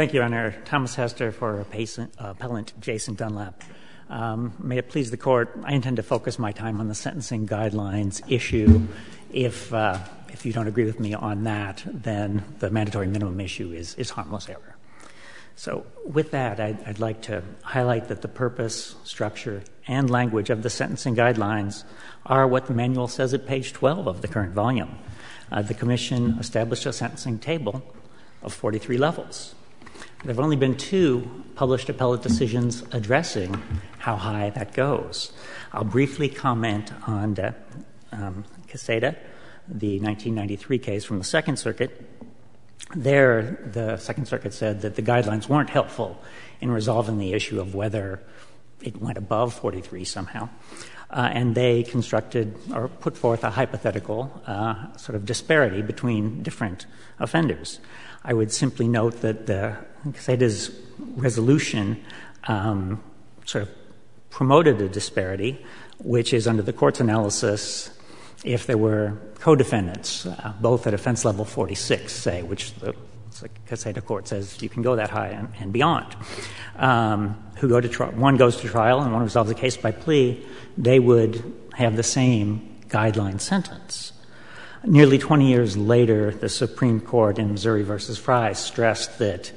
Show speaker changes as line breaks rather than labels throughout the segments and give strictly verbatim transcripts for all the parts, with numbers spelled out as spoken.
Thank you, Your Honor. Thomas Hester for patient, uh, appellant Jason Dunlap. Um, may it please the Court, I intend to focus my time on the sentencing guidelines issue. If uh, if you don't agree with me on that, then the mandatory minimum issue is, is harmless error. So with that, I'd, I'd like to highlight that the purpose, structure, and language of the sentencing guidelines are what the manual says at page twelve of the current volume. Uh, the Commission established a sentencing table of forty-three levels. There have only been two published appellate decisions addressing how high that goes. I'll briefly comment on the, um, Quesada, the nineteen ninety-three case from the Second Circuit. There, the Second Circuit said that the guidelines weren't helpful in resolving the issue of whether it went above forty-three somehow. Uh, and they constructed or put forth a hypothetical uh, sort of disparity between different offenders. I would simply note that the Quesada's resolution um, sort of promoted a disparity, which is under the Court's analysis if there were co-defendants, uh, both at offense level forty-six, say, which the Quesada Court says you can go that high and, and beyond, um, who go to trial. One goes to trial and one resolves the case by plea, they would have the same guideline sentence. Nearly twenty years later, the Supreme Court in Missouri versus Fry stressed that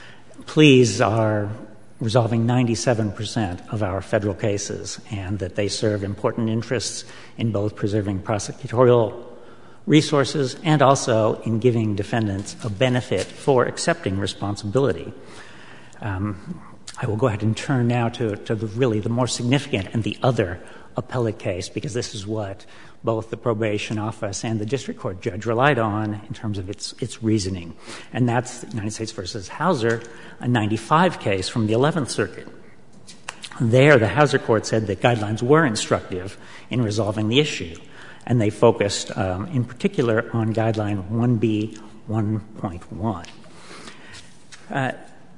pleas are resolving ninety-seven percent of our federal cases and that they serve important interests in both preserving prosecutorial resources and also in giving defendants a benefit for accepting responsibility. Um, I will go ahead and turn now to, to the really the more significant and the other appellate case, because this is what both the probation office and the district court judge relied on in terms of its its reasoning. And that's the United States versus Hauser, a ninety-five case from the eleventh Circuit. There, the Hauser court said that guidelines were instructive in resolving the issue, and they focused um, in particular on guideline one B one point one. Uh,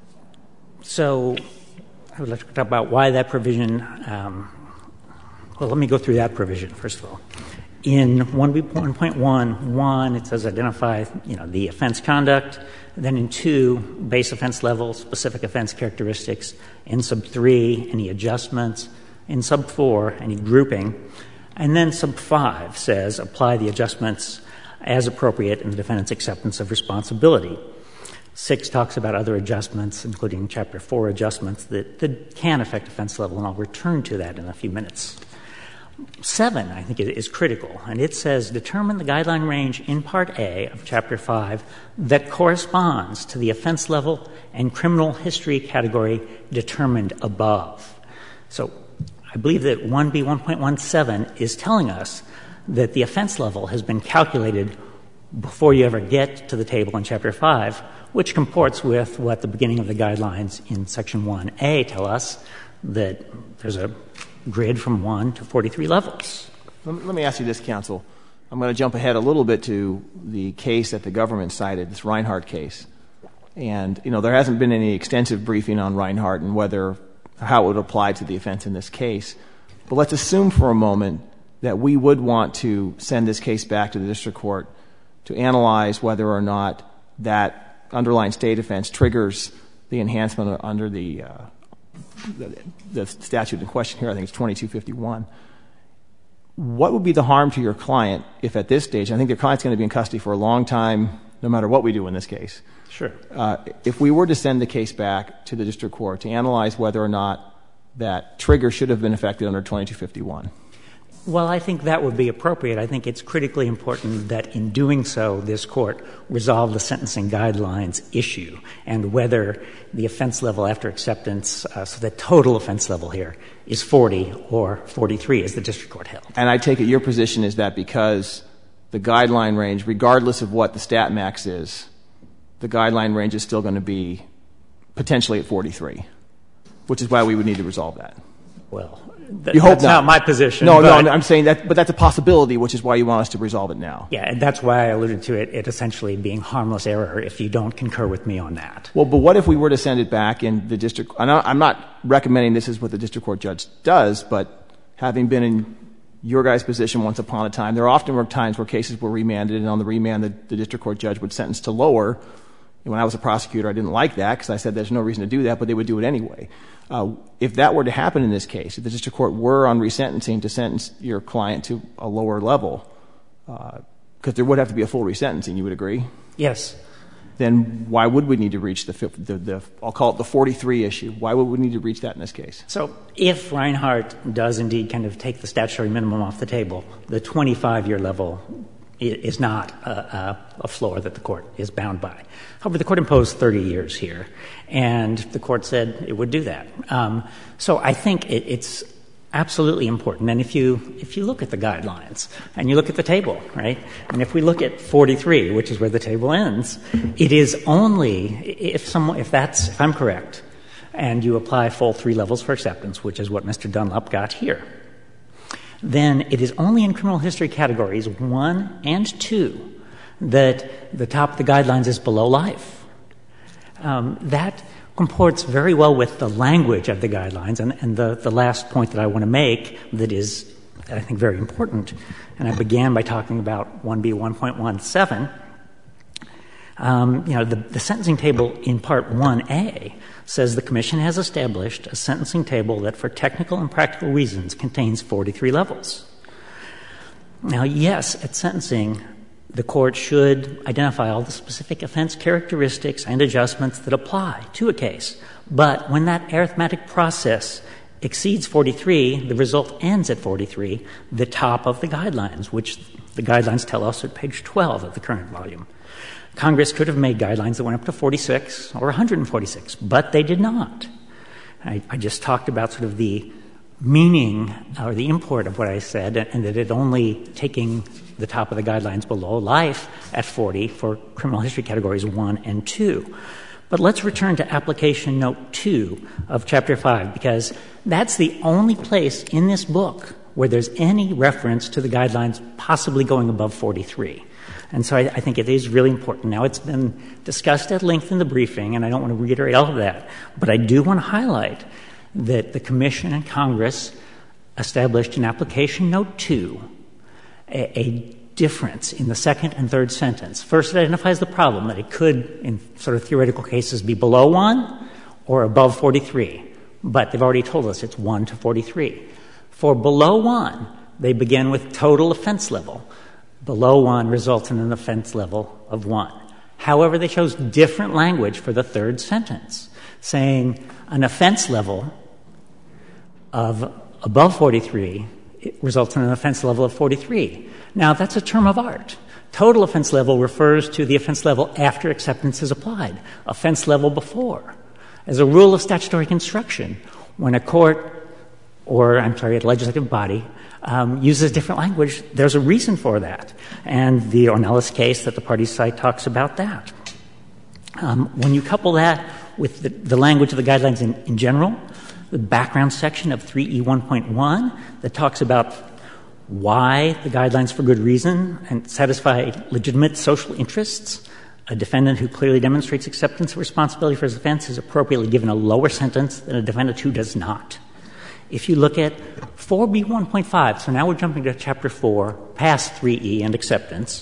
so I would like to talk about why that provision um, well, let me go through that provision, first of all. In one B one point one, one, it says identify, you know, the offense conduct. Then in two, base offense level, specific offense characteristics. In sub three, any adjustments. In sub four, any grouping. And then sub five says apply the adjustments as appropriate in the defendant's acceptance of responsibility. Six talks about other adjustments, including chapter four adjustments that, that can affect offense level, and I'll return to that in a few minutes. Seven, I think, is critical, and it says determine the guideline range in Part A of Chapter five that corresponds to the offense level and criminal history category determined above. So I believe that one B one point one seven is telling us that the offense level has been calculated before you ever get to the table in Chapter five, which comports with what the beginning of the guidelines in Section one A tell us, that there's a grid from one to forty-three levels.
Let me ask you this, counsel. I'm going to jump ahead a little bit to the case that the government cited, this Reinhart case. And, you know, there hasn't been any extensive briefing on Reinhart and whether, how it would apply to the offense in this case. But let's assume for a moment that we would want to send this case back to the district court to analyze whether or not that underlying state offense triggers the enhancement under the uh, The, the statute in question here, I think it's twenty-two fifty-one. What would be the harm to your client if at this stage, I think your client's going to be in custody for a long time, no matter what we do in this case.
Sure.
Uh, if we were to send the case back to the district court to analyze whether or not that trigger should have been affected under twenty-two fifty-one?
Well, I think that would be appropriate. I think it's critically important that in doing so, this Court resolve the sentencing guidelines issue and whether the offense level after acceptance, uh, so the total offense level here, is forty or forty-three, as the district court held.
And I take it your position is that because the guideline range, regardless of what the stat max is, the guideline range is still going to be potentially at forty-three, which is why we would need to resolve that.
Well, Th-
you hope
that's
not.
not my position.
No, no, no, I'm saying that, but that's a possibility, which is why you want us to resolve it now.
Yeah, and that's why I alluded to it, it essentially being harmless error if you don't concur with me on that.
Well, but what if we were to send it back in the district? I'm not recommending this is what the district court judge does, but having been in your guys' position once upon a time, there often were times where cases were remanded, and on the remand, the, the district court judge would sentence to lower, And when I was a prosecutor, I didn't like that because I said there's no reason to do that, but they would do it anyway. Uh, if that were to happen in this case, if the district court were on resentencing to sentence your client to a lower level, because uh, there would have to be a full resentencing, you would agree?
Yes.
Then why would we need to reach the, the, the I'll call it the forty-three issue? Why would we need to reach that in this case?
So if Reinhart does indeed kind of take the statutory minimum off the table, the twenty-five-year level is not a, a floor that the court is bound by. However, the court imposed thirty years here, and the court said it would do that. Um, so I think it, it's absolutely important. And if you if you look at the guidelines and you look at the table, right, and if we look at forty-three, which is where the table ends, it is only if someone if that's if I'm correct, and you apply full three levels for acceptance, which is what Mister Dunlap got here, then it is only in criminal history categories one and two that the top of the guidelines is below life. Um, that comports very well with the language of the guidelines. And, and the, the last point that I want to make that is, I think, very important, and I began by talking about one B one point one seven, um, you know, the, the sentencing table in Part one A says the Commission has established a sentencing table that for technical and practical reasons contains forty-three levels. Now, yes, at sentencing, the court should identify all the specific offense characteristics and adjustments that apply to a case. But when that arithmetic process exceeds forty-three, the result ends at forty-three, the top of the guidelines, which the guidelines tell us at page twelve of the current volume. Congress could have made guidelines that went up to forty-six or one hundred forty-six, but they did not. I, I just talked about sort of the meaning or the import of what I said, and that it only taking the top of the guidelines below life at forty for criminal history categories one and two. But let's return to application note two of chapter five, because that's the only place in this book where there's any reference to the guidelines possibly going above forty-three. And so I, I think it is really important. Now, it's been discussed at length in the briefing, and I don't want to reiterate all of that, but I do want to highlight that the Commission and Congress established in application note two a, a difference in the second and third sentence. First, it identifies the problem that it could, in sort of theoretical cases, be below one or above forty-three. But they've already told us it's one to forty-three. For below one, they begin with total offense level. Below one results in an offense level of one. However, they chose different language for the third sentence, saying an offense level of above forty-three results in an offense level of forty-three. Now, that's a term of art. Total offense level refers to the offense level after acceptance is applied, offense level before. As a rule of statutory construction, when a court or, I'm sorry, a legislative body um, uses different language, there's a reason for that. And the Ornelas case that the parties cite talks about that. Um, when you couple that with the, the language of the guidelines in, in general, the background section of three E one point one that talks about why the guidelines for good reason and satisfy legitimate social interests, a defendant who clearly demonstrates acceptance of responsibility for his offense is appropriately given a lower sentence than a defendant who does not. If you look at four B one point five, so now we're jumping to Chapter four, past three E and acceptance,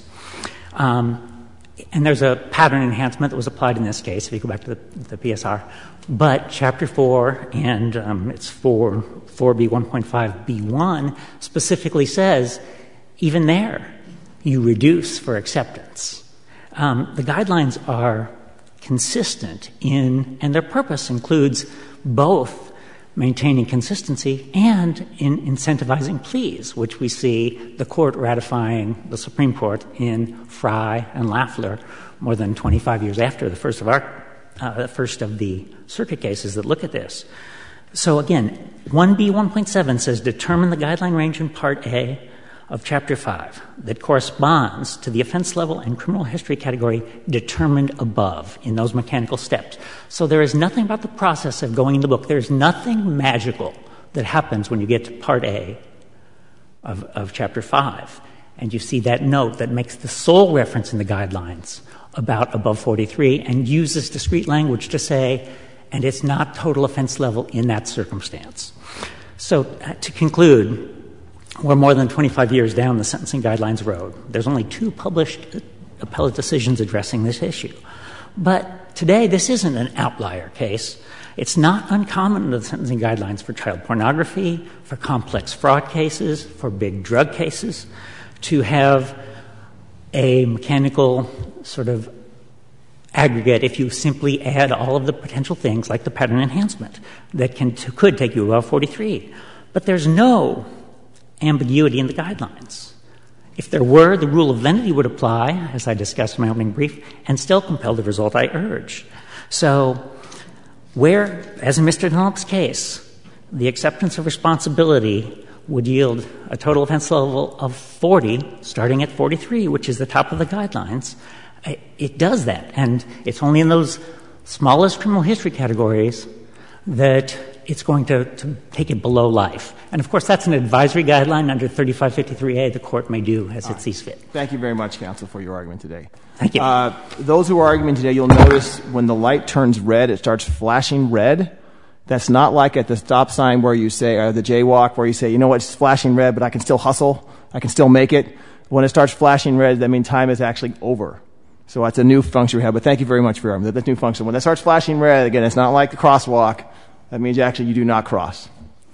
um, and there's a pattern enhancement that was applied in this case, if you go back to the, the P S R. But Chapter four and um, it's four, four B one point five B one specifically says, even there, you reduce for acceptance. Um, the guidelines are consistent in, and their purpose includes both maintaining consistency and in incentivizing pleas, which we see the court ratifying the Supreme Court in Frye and Lafler more than twenty-five years after the first of our uh, the first of the circuit cases that look at this. So again, one B one point seven says determine the guideline range in Part A of Chapter five that corresponds to the offense level and criminal history category determined above in those mechanical steps. So there is nothing about the process of going in the book. There's nothing magical that happens when you get to Part A of, of Chapter five. And you see that note that makes the sole reference in the guidelines about above forty-three and uses discrete language to say, and it's not total offense level in that circumstance. So uh, to conclude, we're more than twenty-five years down the sentencing guidelines road. There's only two published appellate decisions addressing this issue. But today, this isn't an outlier case. It's not uncommon in the sentencing guidelines for child pornography, for complex fraud cases, for big drug cases, to have a mechanical sort of aggregate if you simply add all of the potential things like the pattern enhancement that can t- could take you above forty-three. But there's no ambiguity in the guidelines. If there were, the rule of lenity would apply, as I discussed in my opening brief, and still compel the result I urge. So where, as in Mister Dunlap's case, the acceptance of responsibility would yield a total offense level of forty, starting at forty-three, which is the top of the guidelines, it does that. And it's only in those smallest criminal history categories that it's going to, to take it below life. And, of course, that's an advisory guideline under thirty-five fifty-three A. The Court may do as it sees fit.
Thank you very much, counsel, for your argument today.
Thank you.
Uh, those who are arguing today, you'll notice when the light turns red, it starts flashing red. That's not like at the stop sign where you say, or the jaywalk, where you say, you know what, it's flashing red, but I can still hustle. I can still make it. When it starts flashing red, that means time is actually over. So that's a new function we have. But thank you very much for your argument. That's a new function. When it starts flashing red, again, it's not like the crosswalk. That means actually you do not cross.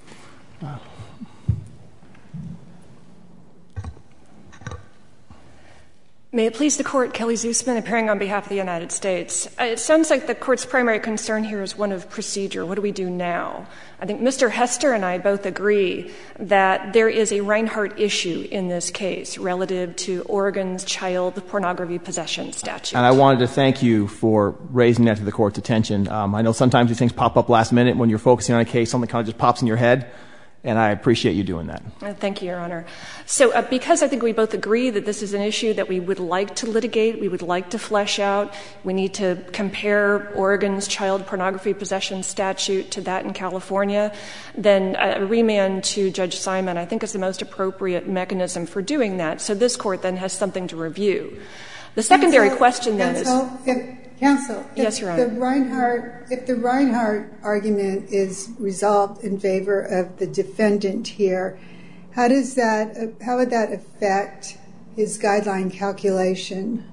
May it please the Court, Kelly Zusman, appearing on behalf of the United States. Uh, it sounds like the Court's primary concern here is one of procedure. What do we do now? I think Mister Hester and I both agree that there is a Reinhart issue in this case relative to Oregon's child pornography possession statute.
And I wanted to thank you for raising that to the Court's attention. Um, I know sometimes these things pop up last minute when you're focusing on a case. Something kind of just pops in your head. And I appreciate you doing that.
Uh, thank you, Your Honor. So uh, because I think we both agree that this is an issue that we would like to litigate, we would like to flesh out, we need to compare Oregon's child pornography possession statute to that in California, then a remand to Judge Simon I think is the most appropriate mechanism for doing that. So this Court then has something to review. The secondary
Counsel,
question then
Counsel,
is...
If, Counsel,
yes,
if
Your Honor.
The Reinhart, if the Reinhart argument is resolved in favor of the defendant here, how does that, how would that affect his guideline calculation?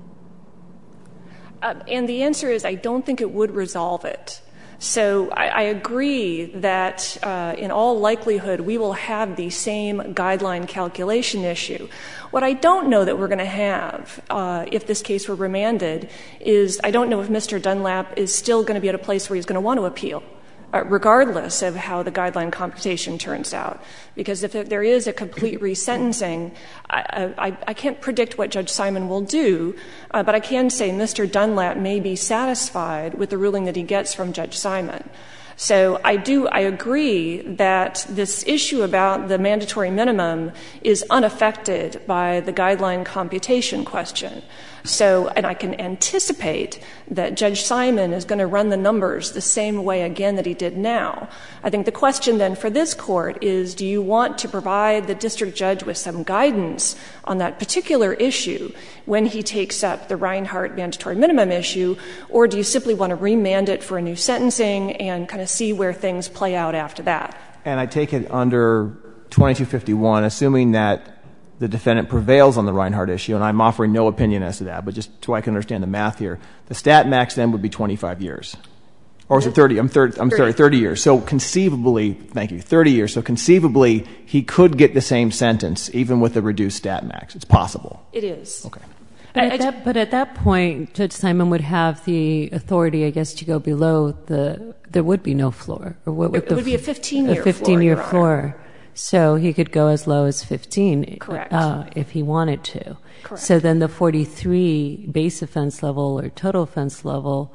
Uh, and the answer is I don't think it would resolve it. So I, I agree that uh, in all likelihood we will have the same guideline calculation issue. What I don't know that we're going to have uh, if this case were remanded is I don't know if Mister Dunlap is still going to be at a place where he's going to want to appeal, uh, regardless of how the guideline computation turns out. Because if there is a complete resentencing, I, I, I can't predict what Judge Simon will do, uh, but I can say Mister Dunlap may be satisfied with the ruling that he gets from Judge Simon. So I do, I agree that this issue about the mandatory minimum is unaffected by the guideline computation question. So, and I can anticipate that Judge Simon is going to run the numbers the same way again that he did now. I think the question then for this Court is, do you want to provide the district judge with some guidance on that particular issue when he takes up the Reinhart mandatory minimum issue, or do you simply want to remand it for a new sentencing and kind of see where things play out after that?
And I take it under twenty-two fifty-one, assuming that the defendant prevails on the Reinhart issue, and I'm offering no opinion as to that, but just so I can understand the math here, the stat max then would be twenty-five years. Or is it thirty? I'm, thirty, I'm sorry, thirty years. So conceivably, thank you, thirty years. So conceivably, he could get the same sentence even with a reduced stat max. It's possible.
It is.
Okay.
But at, that, but at that point, Judge Simon would have the authority, I guess, to go below the, there would be no floor. Or what would
it
the,
would be a fifteen-year
floor. A fifteen-year
floor.
floor. So he could go as low as fifteen.
Correct.
Uh, if he wanted to.
Correct.
So then the forty-three base offense level or total offense level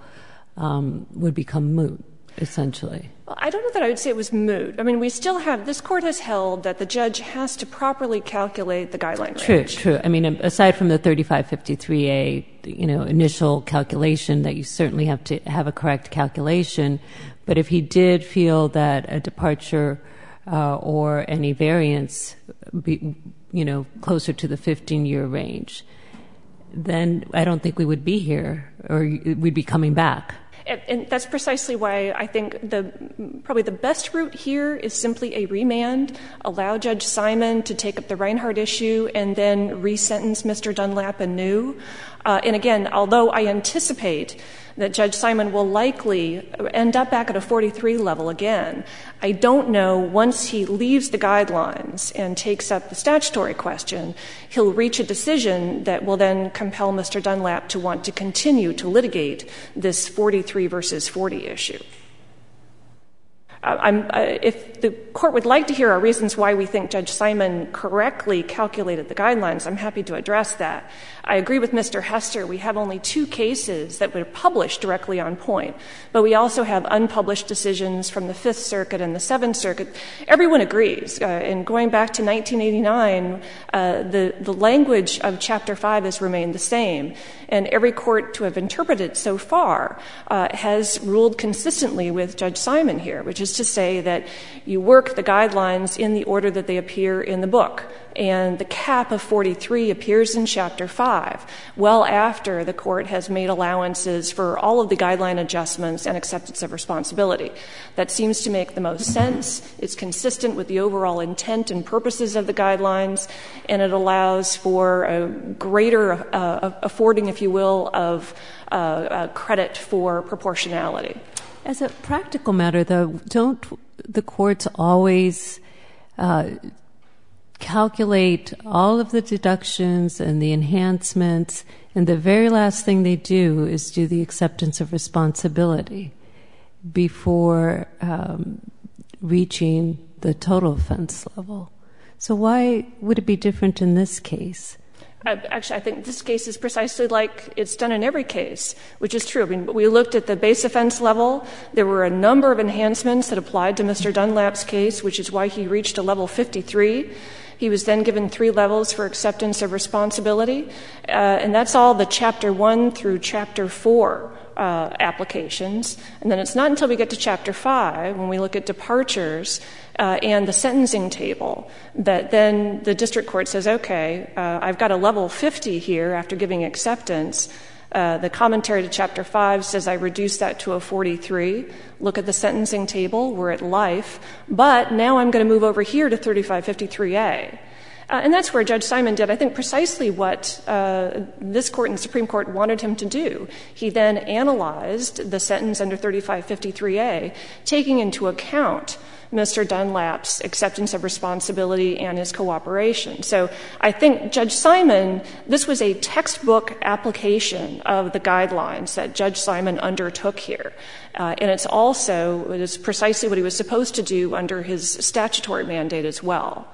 um, would become moot, essentially.
Well, I don't know that I would say it was moot. I mean, we still have, this Court has held that the judge has to properly calculate the guideline
True,
range.
true. I mean, aside from the thirty-five fifty-three A, you know, initial calculation that you certainly have to have a correct calculation, but if he did feel that a departure uh, or any variance, be, you know, closer to the fifteen-year range, then I don't think we would be here, or we'd be coming back.
And, and that's precisely why I think the probably the best route here is simply a remand, allow Judge Simon to take up the Reinhart issue and then resentence Mister Dunlap anew. Uh, and again, although I anticipate that Judge Simon will likely end up back at a forty-three level again, I don't know, once he leaves the guidelines and takes up the statutory question, he'll reach a decision that will then compel Mister Dunlap to want to continue to litigate this forty-three versus forty issue. I'm, uh, if the Court would like to hear our reasons why we think Judge Simon correctly calculated the guidelines, I'm happy to address that. I agree with Mister Hester. We have only two cases that were published directly on point, but we also have unpublished decisions from the Fifth Circuit and the Seventh Circuit. Everyone agrees. Uh, and going back to nineteen eighty-nine, uh, the, the language of Chapter five has remained the same, and every court to have interpreted it so far uh, has ruled consistently with Judge Simon here, which is to say that you work the guidelines in the order that they appear in the book. And the cap of forty-three appears in Chapter five, well after the Court has made allowances for all of the guideline adjustments and acceptance of responsibility. That seems to make the most sense. It's consistent with the overall intent and purposes of the guidelines, and it allows for a greater uh, affording, if you will, of uh, uh, credit for proportionality.
As a practical matter, though, don't the courts always uh, calculate all of the deductions and the enhancements, and the very last thing they do is do the acceptance of responsibility before um, reaching the total offense level? So why would it be different in this case?
Uh, actually, I think this case is precisely like it's done in every case, which is true. I mean, we looked at the base offense level. There were a number of enhancements that applied to Mister Dunlap's case, which is why he reached a level fifty-three. He was then given three levels for acceptance of responsibility, uh, and that's all the Chapter one through Chapter four uh, applications. And then it's not until we get to Chapter five, when we look at departures uh, and the sentencing table, that then the district court says, okay, uh, I've got a level fifty here after giving acceptance. Uh, the commentary to Chapter five says I reduced that to a forty-three. Look at the sentencing table. We're at life. But now I'm going to move over here to thirty-five fifty-three A. Uh, and that's where Judge Simon did, I think, precisely what uh, this Court and the Supreme Court wanted him to do. He then analyzed the sentence under thirty-five fifty-three A, taking into account Mister Dunlap's acceptance of responsibility and his cooperation. So I think Judge Simon, this was a textbook application of the guidelines that Judge Simon undertook here. Uh, and it's also, it is precisely what he was supposed to do under his statutory mandate as well.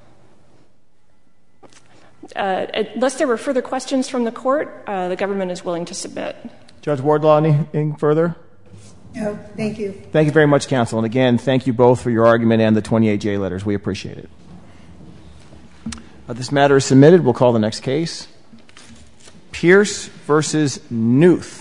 Uh, unless there were further questions from the Court, uh, the government is willing to submit.
Judge Wardlaw, anything further?
No, thank you.
Thank you very much, counsel. And again, thank you both for your argument and the twenty-eight J letters. We appreciate it. Uh, this matter is submitted. We'll call the next case. Pierce versus Newth.